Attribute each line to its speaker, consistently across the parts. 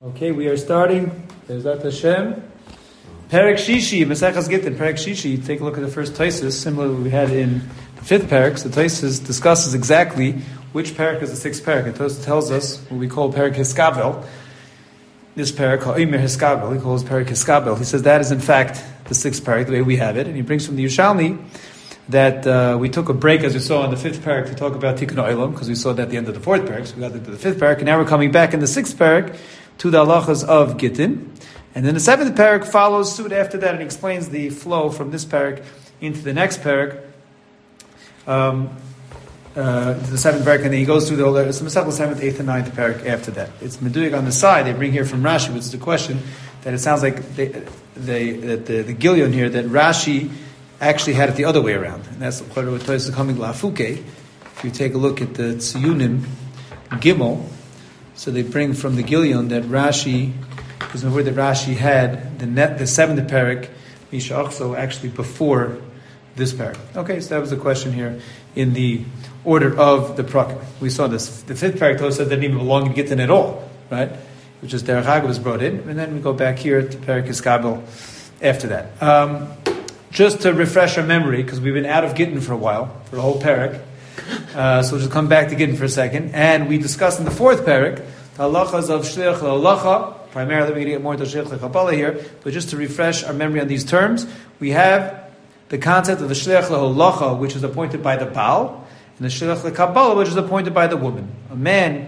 Speaker 1: Okay, we are starting. Bezat Hashem. Perek Shishi, Maseches Gittin. Perek Shishi. Take a look at the first Taisus, similar to what we had in the fifth Perek. So Taisus discusses exactly which Perek is the sixth Perek. It tells us what we call Perek Hiskabel. This Perek, Ha'imir Hiskabel, he calls Perek Hiskabel. He says that is in fact the sixth Perek, the way we have it. And he brings from the Yerushalmi that we took a break, as we saw in the fifth Perek, to talk about Tikkun Olam, because we saw that at the end of the fourth Perek. So we got into the fifth Perek, and now we're coming back in the sixth Perek to the halachas of Gittin. And then the seventh parak follows suit after that and explains the flow from this parak into the next parak, the seventh parak, and then he goes through the seventh, eighth, and ninth parak after that. It's Meduyik on the side. They bring here from Rashi, which is the question that it sounds like the Gilyon here, that Rashi actually had it the other way around. And that's what is coming Lafuke. If you take a look at the Tziyunim Gimel, so they bring from the Gilyon that Rashi, because the word that Rashi had, the seventh parak, Misha Achso, actually before this parak. Okay, so that was the question here in the order of the prakim. We saw this. The fifth parak Tosha said didn't even belong to Gittin at all, right? Which is Derech Hagav was brought in, and then we go back here to Perek Hiskabel after that. Just to refresh our memory, because we've been out of Gittin for a while, for the whole parak. So we'll just come back to Gittin for a second. And we discussed in the fourth parak, the halachas of Shliach L'Halacha. Primarily, we're going to get more to Shliach L'Kabbalah here. But just to refresh our memory on these terms, we have the concept of the Shliach L'Halacha, which is appointed by the Baal, and the Shliach L'Kabbalah, which is appointed by the woman. A man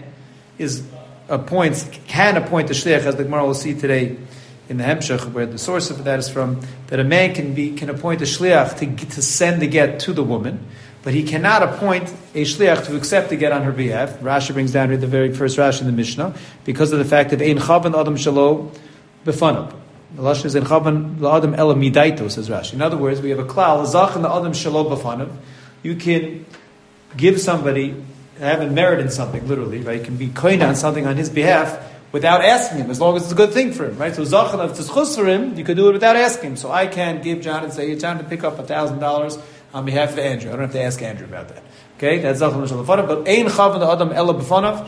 Speaker 1: can appoint the Shliach, as the Gemara will see today in the Hemshech, where the source of that is from, that a man can appoint a Shliach to send the get to the woman, but he cannot appoint a shliach to accept the get on her behalf. Rashi brings down here the very first Rashi in the Mishnah, because of the fact that ein chavan adam shalo befanav. The lashon is ein chavan la'adam ela midaito, says Rashi. In other words, we have a klal zach and the adam shalo befanav. You can give somebody having merit in something, literally, right? You can be koina on something on his behalf without asking him, as long as it's a good thing for him, right? So zach, if it's chus for him, you could do it without asking him. So I can give John and say, John, to pick up $1,000 on behalf of Andrew. I don't have to ask Andrew about that. Okay, that's Zalchan Shal B'fanav. But Ein Chavan the Adam Ela B'fanav.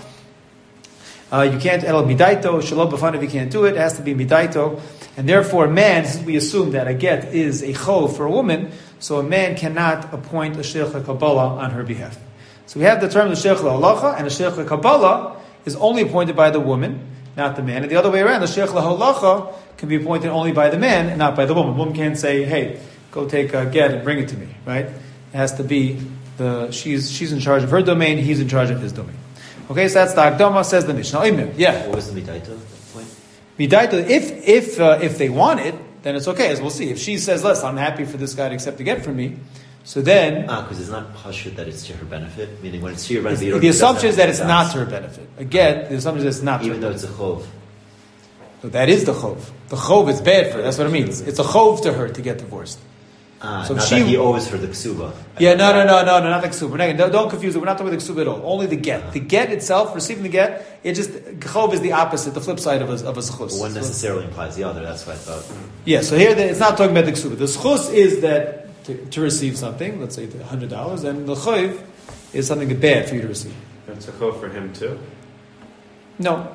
Speaker 1: You can't Ela Midaito Shalom B'fanav. You can't do it. It has to be Midaito, and therefore, a man. Since we assume that a get is a chov for a woman, so a man cannot appoint a Shliach L'Kabbalah on her behalf. So we have the term the Shliach L'Halacha, and the Shliach L'Kabbalah is only appointed by the woman, not the man. And the other way around, the Shliach L'Halacha can be appointed only by the man and not by the woman. The woman can't say, "Hey, go take a get and bring it to me," right? It has to be she's in charge of her domain, he's in charge of his domain. Okay, so that's the Akdama, says the Mishnah. Yeah.
Speaker 2: What was the Midaito point?
Speaker 1: Midaito, if they want it, then it's okay, as we'll see. If she says, "Listen, I'm happy for this guy to accept the get from me," so then
Speaker 2: because it's not pashut that it's to her benefit. Meaning, when it's to your benefit,
Speaker 1: the assumption is that it's not to her benefit. Again, the assumption is that it's not to her benefit.
Speaker 2: Even though it's a chov.
Speaker 1: So that is the chov. The chov is bad for her. That's what it means. It's a chov to her to get divorced.
Speaker 2: So not that he owes her the ksuba.
Speaker 1: Yeah, no, not the ksuba. Don't confuse it. We're not talking about the ksuba at all. Only the get. The get itself, receiving the get, chov is the opposite, the flip side of a zechus.
Speaker 2: One necessarily implies the other. That's what I thought.
Speaker 1: Yeah, so here it's not talking about the ksuba. The zechus is that to receive something, let's say $100, and the chov is something bad for you to receive.
Speaker 3: It's a chov for him too?
Speaker 1: No.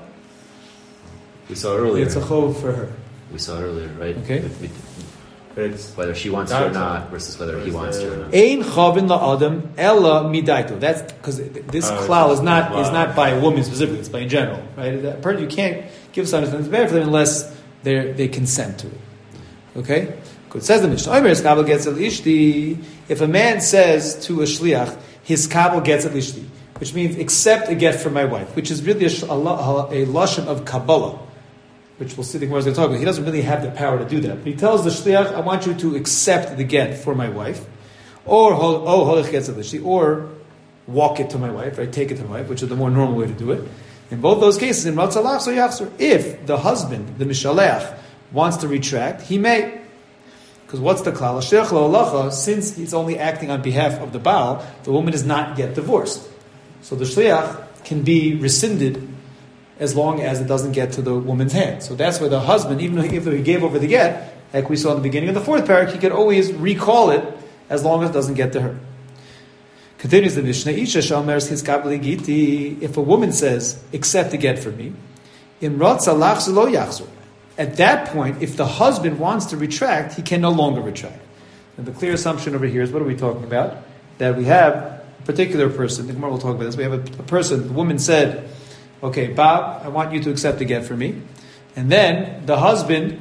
Speaker 2: We saw it earlier.
Speaker 1: It's a chov for her.
Speaker 2: We saw it earlier, right?
Speaker 1: Okay.
Speaker 3: It's
Speaker 2: whether she wants to or not versus whether he wants to or not.
Speaker 1: Ein chavin la'adam ella midaito. That's because this klal is not by a woman specifically. It's by in general, right? You can't give something that's bad for them unless they consent to it. Okay. Good. It says the Mishnah. Hiskabel gets al ishti. If a man says to a shliach, hiskabel gets al ishti, which means accept a get from my wife, which is really a lashon of Kabbalah, which we'll see the Gemara is going to talk about. He doesn't really have the power to do that. But he tells the shliach, I want you to accept the get for my wife, or holech gets al or walk it to my wife, right? Take it to my wife, which is the more normal way to do it. In both those cases, in Ratzalach, so Yachzor, if the husband, the Mishalech, wants to retract, he may. Because what's the klal? Shliach L'Halacha, since he's only acting on behalf of the Baal, the woman is not yet divorced. So the shliach can be rescinded as long as it doesn't get to the woman's hand. So that's where the husband, even though he gave over the get, like we saw in the beginning of the fourth parak, he could always recall it as long as it doesn't get to her. Continues the Mishnah, Isha Shalmers Hiskabli Giti, if a woman says, accept the get from me, In Ratza Lachzu Lo Yachzu. At that point, if the husband wants to retract, he can no longer retract. And the clear assumption over here is, what are we talking about? That we have a particular person, the Gemara will talk about this, we have a person, the woman said, okay, Bob, I want you to accept the get for me. And then the husband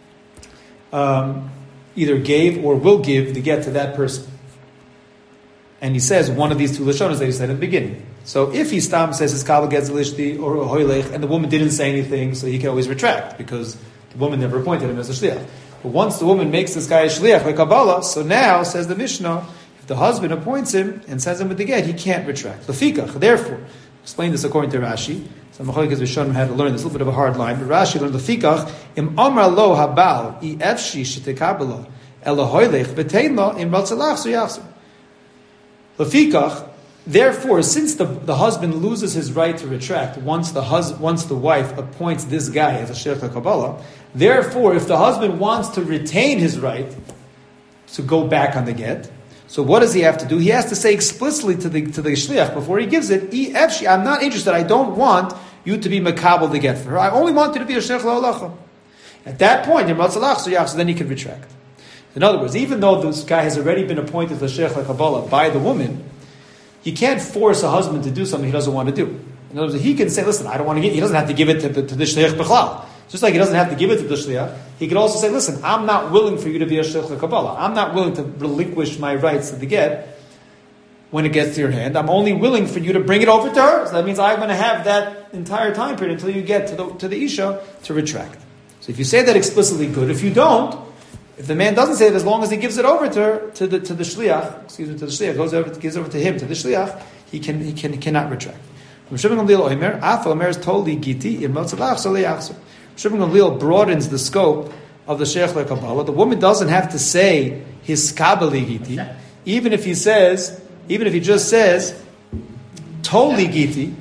Speaker 1: either gave or will give the get to that person. And he says one of these two Lashonas that he said at the beginning. So if he stam says his kabel gets lishti or hoylech, and the woman didn't say anything, so he can always retract, because the woman never appointed him as a shliach. But once the woman makes this guy a shliach by Kabbalah, so now, says the Mishnah, if the husband appoints him and sends him with the get, he can't retract. Lefikach, therefore, explain this according to Rashi. Some Machlokes Rishonim had to learn this, a little bit of a hard line, but Rashi learned lefikach, im amar lo habal, I efshi shetekabala, ela hoylech, v'tein lo, im ratzalach, so yachzor. Lefikach, therefore, since the husband loses his right to retract once the wife appoints this guy as a shliach Kabbalah, therefore, if the husband wants to retain his right to go back on the get, so what does he have to do? He has to say explicitly to the shliach before he gives it, I'm not interested, I don't want you to be makabel the get for her. I only want you to be a shliach la'alacha. At that point, so then he can retract. In other words, even though this guy has already been appointed to shliach Kabbalah by the woman, you can't force a husband to do something he doesn't want to do. In other words, he can say, listen, I don't want to get, he doesn't have to give it to the shliach b'chlal. Just like he doesn't have to give it to the shliach, he could also say, listen, I'm not willing for you to be a shliach Kabbalah. I'm not willing to relinquish my rights to the get when it gets to your hand. I'm only willing for you to bring it over to her. So that means I'm going to have that entire time period until you get to the isha to retract. So if you say that explicitly, good. If you don't, if the man doesn't say it, as long as he gives it over to her, to the shliach, gives over to him, to the shliach, he cannot retract. Shimon Gamliel is totally giti in Motzalach Soleyachzer. Shimon Gamliel broadens the scope of the Sheikh Kabbalah. The woman doesn't have to say his kabali giti, even if he just says totally giti,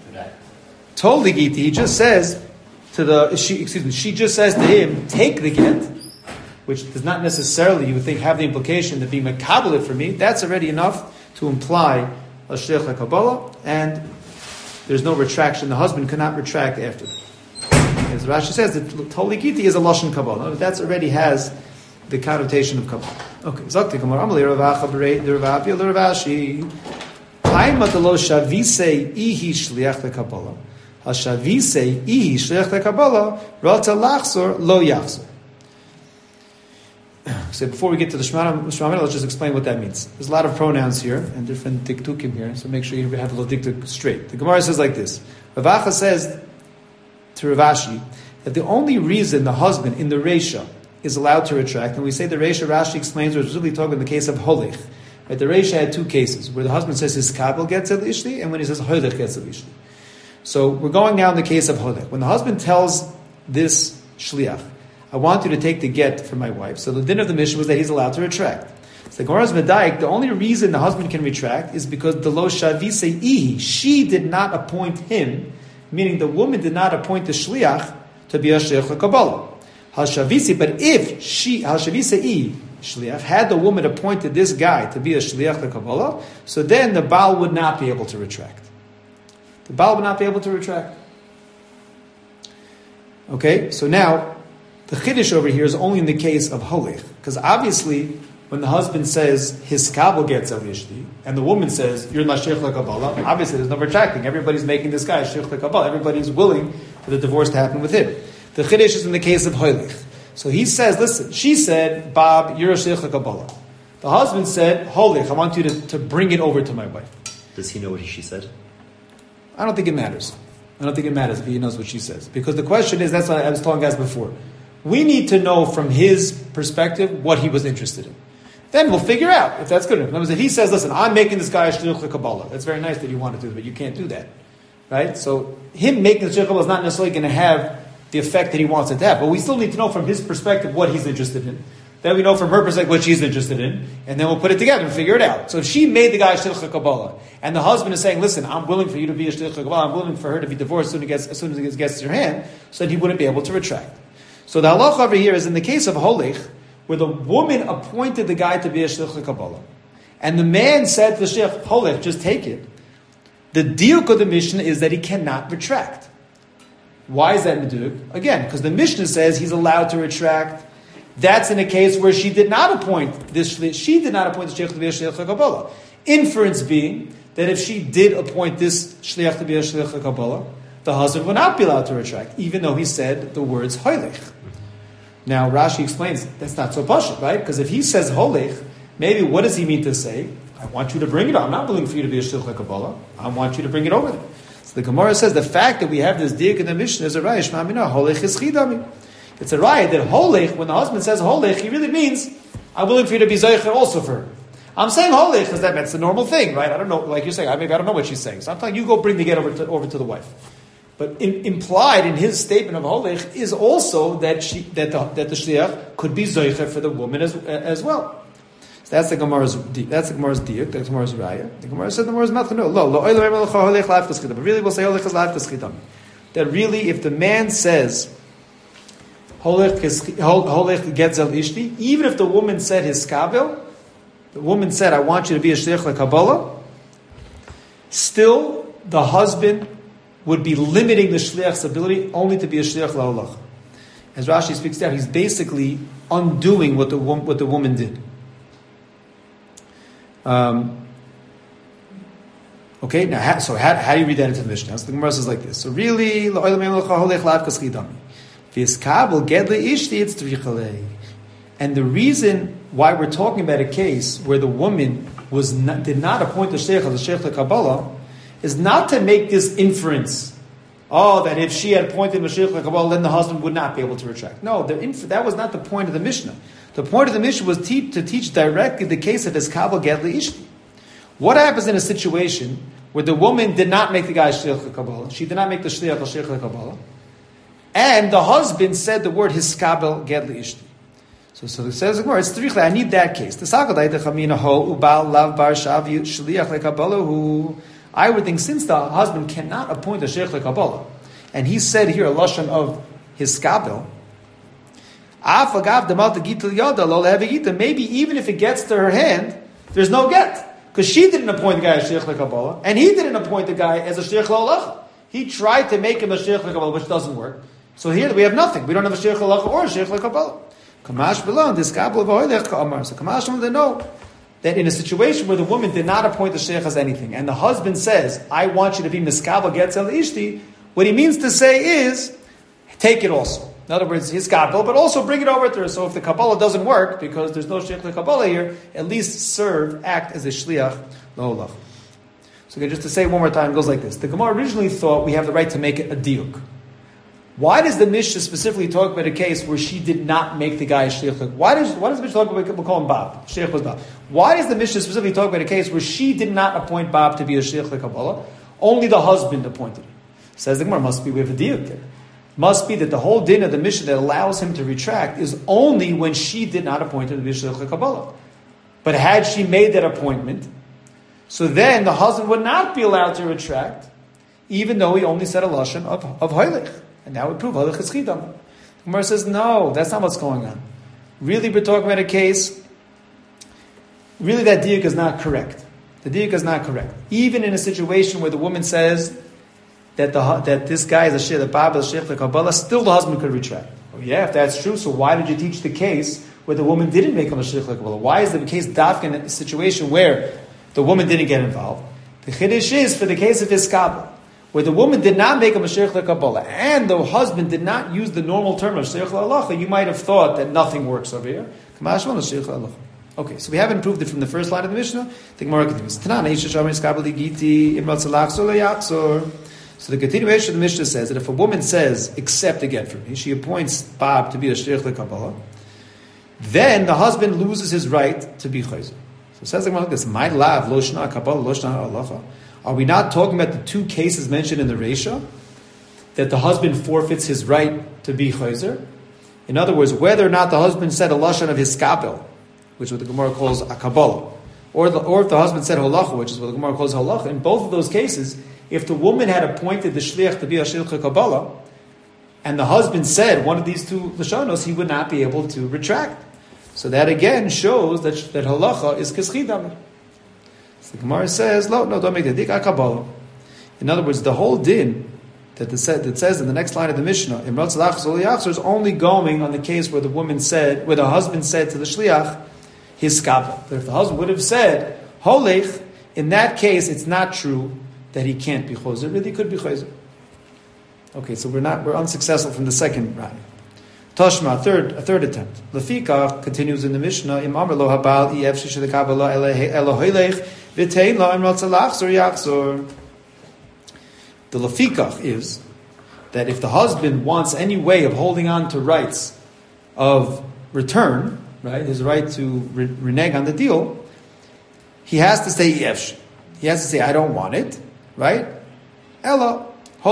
Speaker 1: he just says she just says to him, take the get, which does not necessarily, you would think, have the implication that being makabel it for me. That's already enough to imply a shliach Kabbalah, and there's no retraction. The husband cannot retract after that. As Rashi says, that Toli Giti is a Lashon Kabbalah. That already has the connotation of Kabbalah. Okay. Zakti Gemara Amalei Rav Acha Berei Rav Avia Rashi. Haima Telo Shavise Ihi Shliach Kabbalah. Hashavise Ihi Shliach Kabbalah. Rata Lachzor Lo Yachzor. So before we get to the Shema, let's just explain what that means. There's a lot of pronouns here and different diktukim here, so make sure you have the diktuk straight. The Gemara says like this. Rav Acha says to Rav Ashi that the only reason the husband in the Reisha is allowed to retract, and we say the Reisha, Rashi explains, was really talking in the case of Holich. Right? The Reisha had two cases, where the husband says his kabel gets el ishli, and when he says Holich gets el ishli. So we're going now in the case of Holich. When the husband tells this shliach, I want you to take the get from my wife. So the din of the mission was that he's allowed to retract. So the Gemara's Medayik, the only reason the husband can retract is because the lo shavise ihi, she did not appoint him, meaning the woman did not appoint the shliach to be a shliach Kabbalah. Hashavisi, but if she, hashavise ihi, shliach, had the woman appointed this guy to be a shliach Kabbalah, so then the Baal would not be able to retract. The Baal would not be able to retract. Okay, so now, the chiddush over here is only in the case of holich, because obviously, when the husband says his kabel gets el ishti, and the woman says you're not sheikh Kabbalah, obviously there's no retracting. Everybody's making this guy sheikh Kabbalah. Everybody's willing for the divorce to happen with him. The chiddush is in the case of holich. So he says, listen, she said, Bob, you're a sheikh Kabbalah. The husband said, holich, I want you to bring it over to my wife.
Speaker 2: Does he know what she said?
Speaker 1: I don't think it matters. I don't think it matters if he knows what she says, because the question is, that's what I was telling guys before. We need to know from his perspective what he was interested in. Then we'll figure out if that's good enough. In other words, if he says, listen, I'm making this guy a shliach Kabbalah, that's very nice that you want to do it, but you can't do that. Right? So him making the shliach Kabbalah is not necessarily going to have the effect that he wants it to have, but we still need to know from his perspective what he's interested in. Then we know from her perspective what she's interested in, and then we'll put it together and figure it out. So if she made the guy a shliach Kabbalah, and the husband is saying, listen, I'm willing for you to be a shliach Kabbalah, I'm willing for her to be divorced as soon as it gets to your hand, so that he wouldn't be able to retract. So the halacha over here is in the case of holich, where the woman appointed the guy to be a shliach Kabbalah, and the man said to the shliach, holich, just take it. The diuk of the Mishnah is that he cannot retract. Why is that meduk? Again, because the Mishnah says he's allowed to retract. That's in a case where she did not appoint this. She did not appoint the shliach to be a shliach lekabbalah. Inference being that if she did appoint this shliach to be a shliach lekabbalah, the husband would not be allowed to retract, even though he said the words hoylech. Now Rashi explains that's not so pashut, right? Because if he says holech, maybe what does he mean to say? I want you to bring it. I'm not willing for you to be a shliach lekabbalah. I want you to bring it over there. So the Gemara says the fact that we have this diak in the Mishnah is a raya. Shema mina holech is chidami. It's a raya that holech, when the husband says holech, he really means I'm willing for you to be zeicher also for her. I'm saying holech because that's the normal thing, right? I don't know, like you're saying. Maybe I don't know what she's saying. So I'm telling you, go bring the get over to the wife. But implied in his statement of holech is also that the shliach could be zeicher for the woman as well. So that's the Gemara's diuk. That's the Gemara's raya. The Gemara said the Gemara's nothing. No, but really we'll say holech is lav t'schidam. That really, if the man says holech getzel ishti, even if the woman said his kabel, the woman said, I want you to be a shliach lekabbalah, still the husband would be limiting the shliach's ability only to be a shliach la'olach. As Rashi speaks down, he's basically undoing what the woman did. Okay, now how do you read that into the Mishnah? So the Gemara says like this. So really, and the reason why we're talking about a case where the woman did not appoint the shliach lekabbalah is not to make this inference, that if she had appointed Mashiach lekabbalah, then the husband would not be able to retract. No, that was not the point of the Mishnah. The point of the Mishnah was to teach directly the case of Eskabel Gedli Ishti. What happens in a situation where the woman did not make the guy Shliach lekabbalah, she did not make the Shliach lekabbalah, and the husband said the word Hiskabel Gedli Ishti. So it says, it's tzricha. I need that case. I would think since the husband cannot appoint a sheikh lekabbalah, and he said here a lashon of his skabel, maybe even if it gets to her hand, there's no get, because she didn't appoint the guy as sheikh lekabbalah, and he didn't appoint the guy as a sheikh le'olacha. He tried to make him a sheikh lekabbalah, which doesn't work. So here we have nothing. We don't have a sheikh le'olacha or a sheikh lekabbalah. Kamash belong this skabel of oilech ka'amar. So Kamash they know that in a situation where the woman did not appoint the sheikh as anything, and the husband says, I want you to be miskabel getzel ishti, what he means to say is, take it also. In other words, his kabbalah, but also bring it over to her. So if the kabbalah doesn't work, because there's no sheikh kabbalah here, at least act as a shliach lo'olach. So just to say it one more time, it goes like this. The Gemara originally thought we have the right to make it a diuk. Why does the Mishnah specifically talk about a case where she did not make the guy a shliach? Why does the Mishnah talk about, we'll call him Bob, shliach was Bob. Why does the Mishnah specifically talk about a case where she did not appoint Bob to be a shliach kabbalah? Only the husband appointed him. Says the Gemara, must be we have a diuk there. Must be that the whole din of the Mishnah that allows him to retract is only when she did not appoint him to be a shliach kabbalah. But had she made that appointment, so then the husband would not be allowed to retract, even though he only said a lashon of hoylech. And that would prove hoylech is chidam. The Gemara says, no, that's not what's going on. Really, we're talking about a case, really that diuk is not correct. The diuk is not correct. Even in a situation where the woman says that this guy is a sheikh, the Baba is a sheikh, the Kabbalah, still the husband could retract. Oh yeah, if that's true, so why did you teach the case where the woman didn't make him a sheikh, the Kabbalah? Why is the case dafka in a situation where the woman didn't get involved? The chiddush is for the case of Hiskabel, where the woman did not make him a sheikh lekabbalah, and the husband did not use the normal term of sheikh le'alacha, you might have thought that nothing works over here. Okay, so we haven't proved it from the first line of the Mishnah. The Gemara continues. So the continuation of the Mishnah says that if a woman says, accept a get from me, she appoints Bob to be a sheikh lekabbalah, then the husband loses his right to be chayzer. So it says like this, my lav, lo shna kabbalah, lo shna halacha. Are we not talking about the two cases mentioned in the Reisha? That the husband forfeits his right to be chayzer? In other words, whether or not the husband said a lashon of his skabel, which is what the Gemara calls a kabbalah, or if the husband said holacha, which is what the Gemara calls holacha, in both of those cases, if the woman had appointed the shliach to be a shliach kabbalah, and the husband said one of these two lashonos, he would not be able to retract. So that again shows that halacha is kischidam. So the Gemara says, no, don't make the dik kabbalah. In other words, the whole din that says in the next line of the Mishnah, Imratz Lachzor Yachzor is only going on the case where the husband said to the shliach, his skabel. But if the husband would have said, Holech, in that case, it's not true that he can't be choser. Really, he could be choser. Okay, so we're unsuccessful from the second round. Tashma, a third attempt. Lefika continues in the Mishnah, Im Amar lo habal ef sheshadekabel lo elo holech v'tein lo imratz lachzor yachzor. The lefikach is that if the husband wants any way of holding on to rights of return, right, his right to renege on the deal, he has to say yefsh. He has to say, I don't want it, right? Ella, I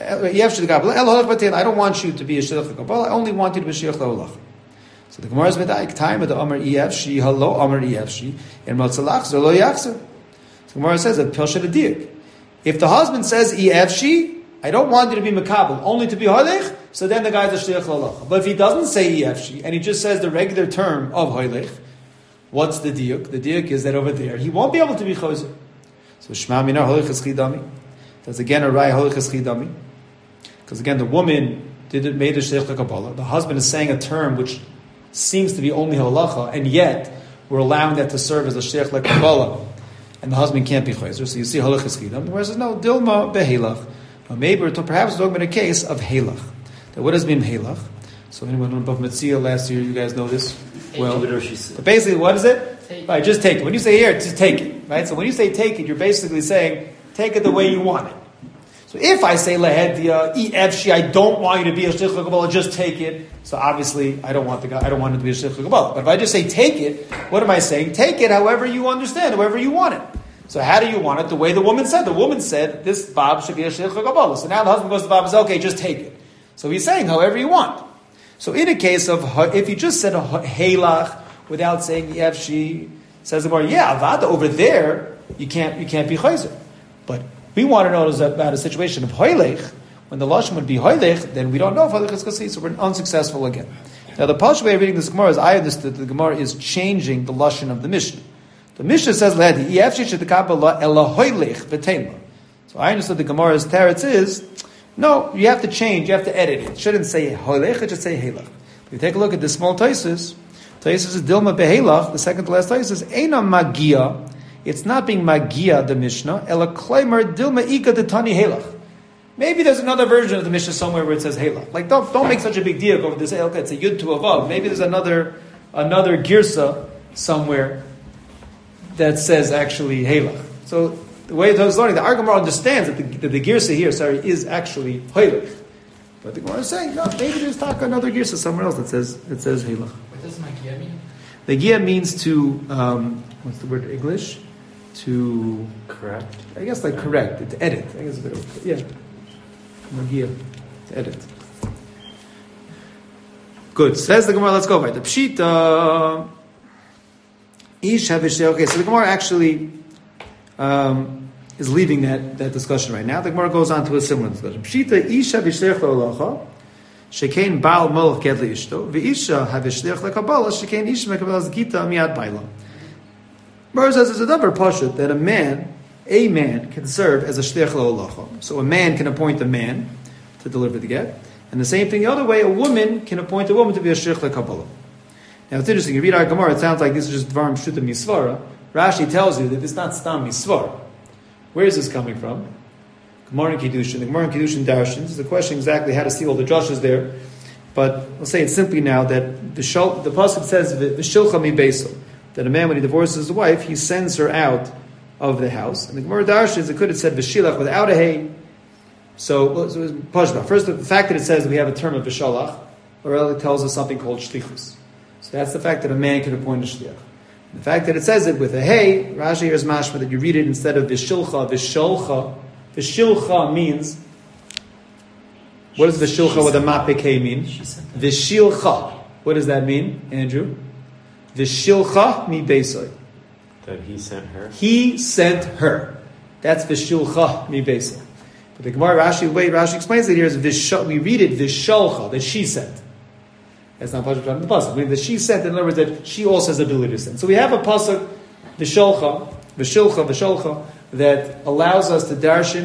Speaker 1: don't want you to be a shliach l'kabbalah. I only want you to be a shliach l'olach. So the Gemara is medaik time of the Amar yefshi, hello Amar yefshi, and matzalach zor lo yachzer. The Gemara says that pilshet adik. If the husband says EFC, I don't want you to be makabel, only to be hoilech, so then the guy's a shliach l'olach. But if he doesn't say EFC, and he just says the regular term of hoilech, what's the diuk? The diuk is that over there, he won't be able to be choser. So shma minar hoilech es chidami. That's again a raya hoilech es chidami. Because again, the woman made a shliach l'kabbalah. The husband is saying a term which seems to be only halacha, and yet we're allowing that to serve as a shliach l'kabbalah. And the husband can't be chayzer. So you see halach eschidam. The Gemara says, no, dilma behelach. Maybe or perhaps we're talking about a case of helach. Now, what does it mean helach? So anyone on above Metzia last year, you guys know this well. But basically, what is it? Right, just take it. When you say here, just take it. Right. So when you say take it, you're basically saying take it the way you want it. So if I say lehedia efshi, I don't want you to be a shliach l'kabbalah, just take it. So obviously, I don't want it to be a shliach l'kabbalah. But if I just say take it, what am I saying? Take it however you understand, however you want it. So how do you want it? The way the woman said. The woman said this bob should be a shliach l'kabbalah. So now the husband goes to the bob and says, okay, just take it. So he's saying however you want. So in a case of if you just said a heilach without saying efshi, says the Gemara, yeah, avada over there you can't be chayzer. But we want to know about a situation of hoilech. When the lashon would be hoilech, then we don't know if hoilech is kasi, so we're unsuccessful again. Now the Pashto way of reading this Gemara is I understood that the Gemara is changing the lashon of the Mishnah. The Mishnah says lehedi efshi shetekabel ela hoilech v'tein. So I understood the Gemara's teretz is no, you have to change, you have to edit it. It shouldn't say hoilech, it should say heilach. If you take a look at the small Taisus is dilma behelach. The second to last Taisus eina magia. It's not being magia the Mishnah. Ela klaimer dilma ika the tani helach. Maybe there's another version of the Mishnah somewhere where it says helach. Like don't make such a big deal over this helach. It's a yud to a vav. Maybe there's another girsa somewhere that says actually helach. So the way it was learning, the Gemara understands that the girsa here, is actually helach. But the Gemara is saying no. Maybe there's another girsa somewhere else that says helach.
Speaker 4: What does magia mean?
Speaker 1: Magia means to what's the word in English? To
Speaker 3: correct.
Speaker 1: I guess like correct. To edit. I guess a bit of magia. To edit. Good. Says the Gemara. Let's go by the pshita. Ish havish. Okay, so the Gemara actually is leaving that discussion right now. The Gemara goes on to a similar discussion. Pshita ish havish le'olacha. Shekein baal molech ged le'ishto. Ve'isha havish le'kabbalah. Shekein ish mekabbalah zgita miyad baila. Gemara says there's another pashut that a man can serve as a shliach le'olacha. So a man can appoint a man to deliver the get, and the same thing the other way, a woman can appoint a woman to be a shliach le'kabbalah. Now it's interesting. You read our Gemara, it sounds like this is just dvarim pshuta misvara. Rashi tells you that it's not stam misvara. Where is this coming from? Gemara in Kiddushin. The Gemara in Kiddushin Darshan. This is the question exactly how to see all the drushes there, but we'll say it simply now that the pasuk says v'shilcha mi beiso. That a man, when he divorces his wife, he sends her out of the house. And the Gemara Darshans, it could have said v'shilach without a hay. So it was pashba. First, the fact that it says that we have a term of v'shalach, or it tells us something called shlichus. So that's the fact that a man can appoint a shliach. The fact that it says it with a hay, Rashi here is mashma that you read it instead of v'shilcha, v'shalcha. V'shilcha means, what does v'shilcha with a mapik hay mean? V'shilcha. What does that mean, Andrew? V'shilcha mi beisai.
Speaker 3: That he sent her?
Speaker 1: He sent her. That's v'shilcha mi beisai. But the Gemara Rashi, the way Rashi explains it here is we read it v'shalcha, that she sent. That's not pasuk in the pasuk. I mean, that she sent, in other words, that she also has the ability to send. So we have a pasuk v'shalcha, that allows us to darshan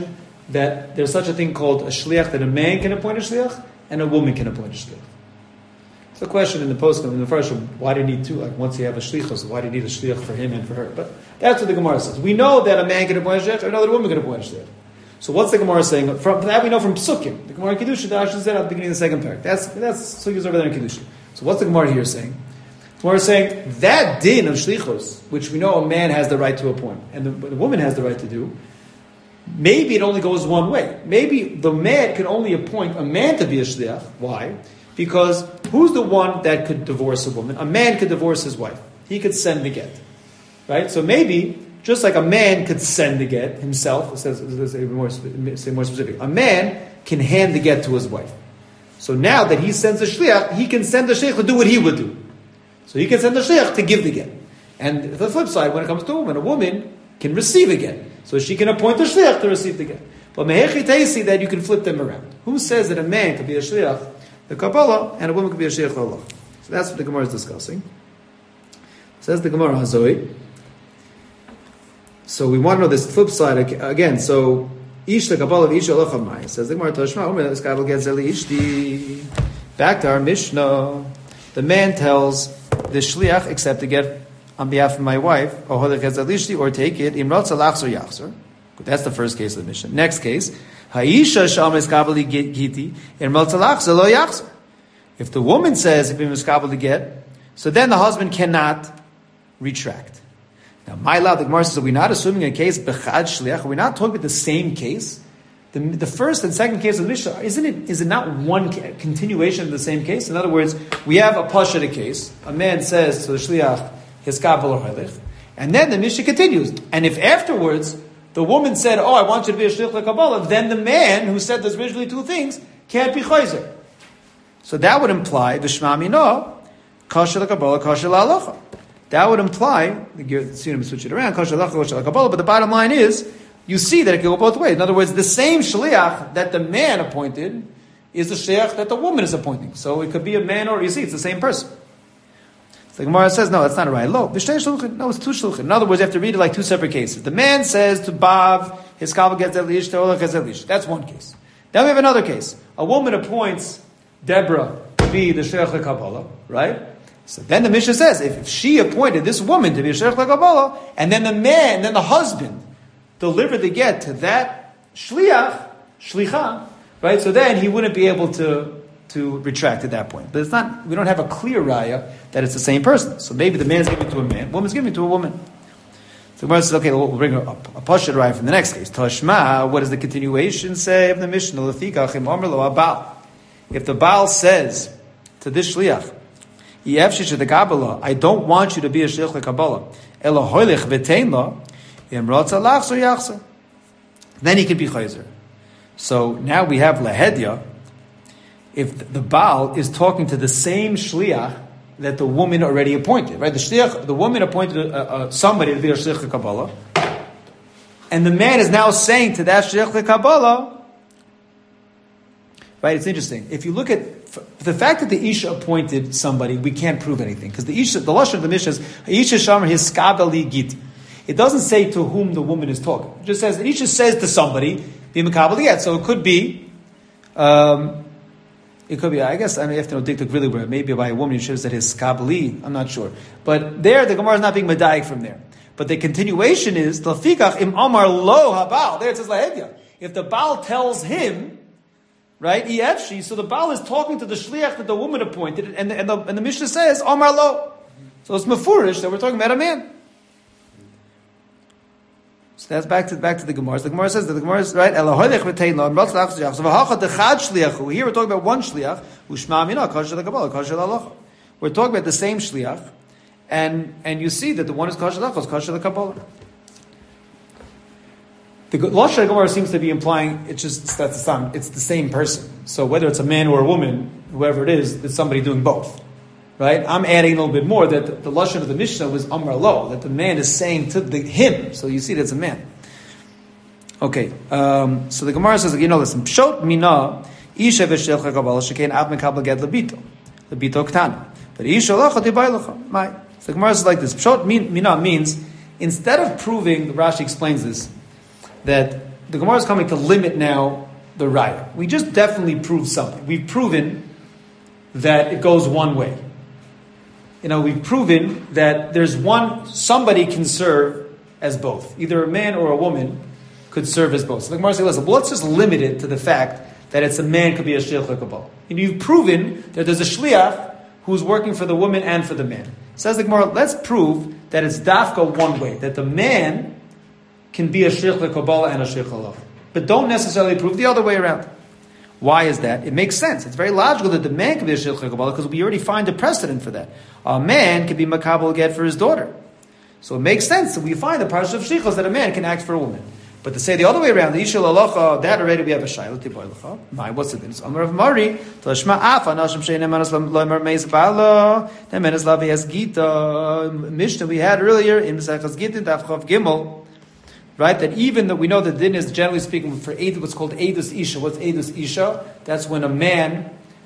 Speaker 1: that there's such a thing called a shliach, that a man can appoint a shliach and a woman can appoint a shliach. It's a question in the post in the first one, why do you need two? Like once you have a shlichus, why do you need a shliach for him and for her? But that's what the Gemara says. We know that a man can appoint a shliach, we know that a woman can appoint a shliach. So what's the Gemara saying? From that we know from Psukim. The Gemara in Kiddushin, the Ashton said at the beginning of the second parak. That's Sukkahs over there in Kiddushin. So what's the Gemara here saying? The Gemara is saying that din of shlichus, which we know a man has the right to appoint and the woman has the right to do, maybe it only goes one way. Maybe the man can only appoint a man to be a shliach. Why? Because who's the one that could divorce a woman? A man could divorce his wife. He could send the get. Right? So maybe, just like a man could send the get himself, let's say more specific, a man can hand the get to his wife. So now that he sends a shliach, he can send the shliach to do what he would do. So he can send the shliach to give the get. And the flip side, when it comes to a woman can receive a get. So she can appoint a shliach to receive the get. But mehechi teisi that you can flip them around. Who says that a man could be a shliach, the Kabbalah, and a woman could be a shliach Allah? So that's what the Gemara is discussing. Says the Gemara Hazoi. So we want to know this flip side again. So ish the Kabbalah of ish Allah Chamai. Says the Gemara Tashma Omer Eskadol Getzeli Ishti. Back to our Mishnah. The man tells the shliach, accept the get on behalf of my wife, or take it, that's the first case of the mission. Next case, if the woman says if to get, so then the husband cannot retract. Now, my love, the Gemara says, are we not assuming a case bechad shliach? Are we not talking about the same case? The first and second case of the Mishnah, is it not one continuation of the same case? In other words, we have a pashut case. A man says to the shliach, hiskabel or halich, and then the Mishnah continues. And if afterwards the woman said, "Oh, I want you to be a shliach lekabbalah," then the man who said those originally two things can't be chayzer. So that would imply v'shma mino kasher lekabbalah, kasher la'alacha. That would imply the switch it around kasher la'alacha, kasher lekabbalah. But the bottom line is, you see that it can go both ways. In other words, the same shliach that the man appointed is the shliach that the woman is appointing. So it could be a man or, you see, it's the same person. So the Gemara says, no, that's not right. No, it's two shluchim. In other words, you have to read it like two separate cases. The man says to Bav, his kabel gets that lish, to Ola gets that lish. That's one case. Then we have another case. A woman appoints Deborah to be the shliach lekabbalah, right? So then the Mishnah says, if she appointed this woman to be a shliach lekabbalah, and then the husband deliver the get to that shlicha, right? So then he wouldn't be able to retract at that point. But it's not, we don't have a clear raya that it's the same person. So maybe the man's giving it to a man, woman's giving it to a woman. So the Gemara says, okay, we'll bring a pashut raya from the next case. Tashma, what does the continuation say of the Mishnah? If the Baal says to this shliach, I don't want you to be a shliach lekabbalah, ela hoylech v'tein lo, then he could be chayzer. So now we have lahedya. If the Baal is talking to the same shliach that the woman already appointed, right? The woman appointed somebody to be a shliach lekabbalah, and the man is now saying to that shliach lekabbalah, right? It's interesting. If you look at the fact that the Isha appointed somebody, we can't prove anything because the lashon of the Mishnah is Isha Shamar hiskabeli giti. It doesn't say to whom the woman is talking. It just says, it each just says to somebody, be makabel yet. So it could be, I guess, I mean, you have to know diktuk really where. Maybe by a woman, you should have said his kabeli. I'm not sure. But there, the Gemara is not being medayik from there. But the continuation is, Lafikach im amar lo habal. There it says lahedya. If the Baal tells him, right, EFC, so the Baal is talking to the shliach that the woman appointed, and the Mishnah says, amar lo. So it's mefurish that we're talking about a man. So that's back to the Gemara. The Gemara says that the Gemara is right. Here we're talking about one shliach. We're talking about the same shliach, and you see that the one is kasher kasher lekabbalah. The lashon Gemara seems to be implying it's the same person. So whether it's a man or a woman, whoever it is, it's somebody doing both. Right? I'm adding a little bit more that the lashon of the Mishnah was Amar Lo, that the man is saying to him. So you see that's a man. Okay. So the Gemara says, listen, Pshot mina isha v'shel chakabala shekein ab mekabel get lebito ktana. But isha lacha dibay lacha. So the Gemara says like this. Pshot mina means, instead of proving, Rashi explains this, that the Gemara is coming to limit now the raya. We just definitely proved something. We've proven that it goes one way. We've proven that somebody can serve as both. Either a man or a woman could serve as both. So the Gemara says, listen, let's just limit it to the fact that it's a man could be a shliach lekabal. You've proven that there's a shliach who's working for the woman and for the man. Says the Gemara, let's prove that it's dafka one way, that the man can be a shliach lekabal and a shliach halacha. But don't necessarily prove the other way around. Why is that? It makes sense. It's very logical that the man can be a shliach lekabal because we already find a precedent for that. A man can be makabel get for his daughter. So it makes sense that we find the parsha of shlichos that a man can act for a woman. But to say the other way around, the Isha Lalacha, that already we have a shayla, Tiboy Lacha. What's the din? It's Amar of Mari, Talashma Afa, Nashim Shein Emanas Loimar Meis Bala, Nemenas Lavi Has Gita, Mishnah we had earlier in Mesachas Gita, Dafchav Gimel, right? That even though we know that din is generally speaking for what's called Eidus Isha. What's Eidus Isha? That's when a man,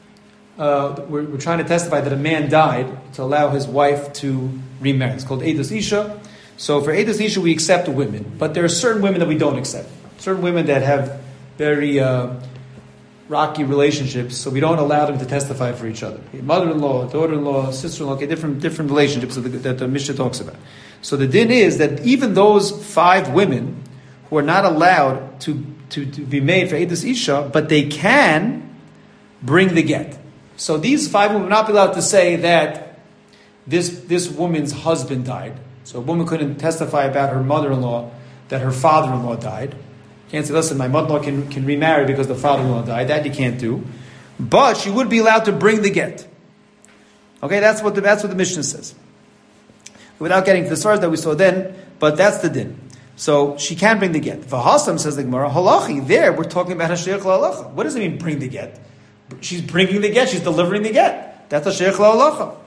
Speaker 1: we're trying to testify that a man died to allow his wife to remarry. It's called Eidus Isha. So for Eidus Isha, we accept women, but there are certain women that we don't accept. Certain women that have very rocky relationships, so we don't allow them to testify for each other. Mother-in-law, daughter-in-law, sister-in-law, different relationships that the Mishnah talks about. So the din is that even those 5 women who are not allowed to be made for Eidus Isha, but they can bring the get. So these 5 women will not be allowed to say that this woman's husband died. So a woman couldn't testify about her mother-in-law that her father-in-law died. Can't say, listen, my mother-in-law can remarry because the father-in-law died. That you can't do. But she would be allowed to bring the get. Okay, that's what the Mishnah says. Without getting to the source that we saw then, but that's the din. So she can bring the get. V'hasam, says the Gemara, halachi, there we're talking about hashayach la'alacha. What does it mean, bring the get? She's bringing the get, she's delivering the get. That's hashayach la'alacha.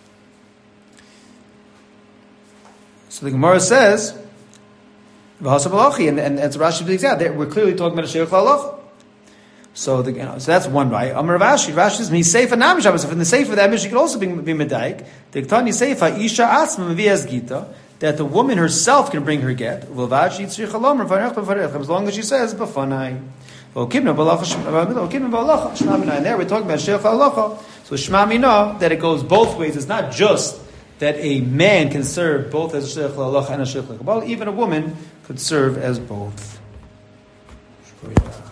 Speaker 1: So the Gemara says, and it's Rashi example. We're clearly talking about a sheikhul halacha. So that's one right. Amar Rashi says, "Mi seifa nami Shabbos." In the seifa that Mishnah could also be medaik. The Ktani seifa isha atzma mevias gita, that the woman herself can bring her get. As long as she says b'fanai. And there we're talking about sheikhul halacha. So shma mina that it goes both ways. It's not just that a man can serve both as a sheikhul halacha and a sheikhul halacha. Even a woman could serve as both.